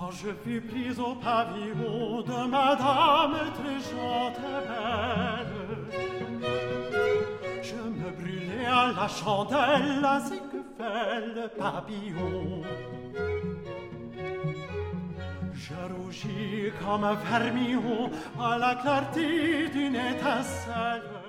Quand je fus prise au pavillon de madame très gentille et belle, je me brûlais à la chandelle, ainsi que fait le papillon. Je rougis comme un vermillon à la clarté d'une étincelle.